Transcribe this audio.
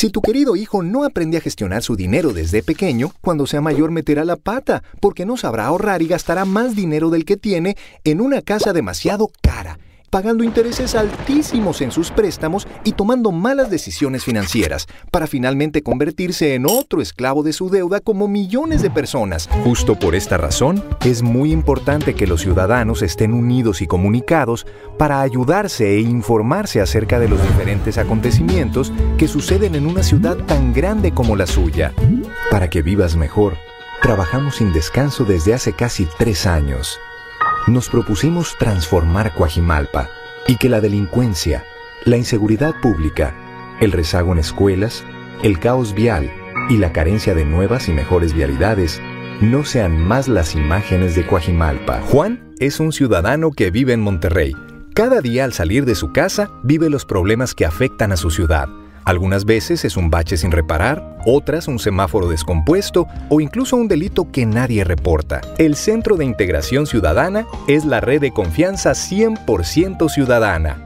Si tu querido hijo no aprende a gestionar su dinero desde pequeño, cuando sea mayor meterá la pata, porque no sabrá ahorrar y gastará más dinero del que tiene en una casa demasiado cara, pagando intereses altísimos en sus préstamos y tomando malas decisiones financieras, para finalmente convertirse en otro esclavo de su deuda como millones de personas. Justo por esta razón, es muy importante que los ciudadanos estén unidos y comunicados para ayudarse e informarse acerca de los diferentes acontecimientos que suceden en una ciudad tan grande como la suya. Para que vivas mejor, trabajamos sin descanso desde hace casi 3 años. Nos propusimos transformar Coajimalpa y que la delincuencia, la inseguridad pública, el rezago en escuelas, el caos vial y la carencia de nuevas y mejores vialidades no sean más las imágenes de Coajimalpa. Juan es un ciudadano que vive en Monterrey. Cada día al salir de su casa vive los problemas que afectan a su ciudad. Algunas veces es un bache sin reparar, otras un semáforo descompuesto o incluso un delito que nadie reporta. El Centro de Integración Ciudadana es la red de confianza 100% ciudadana.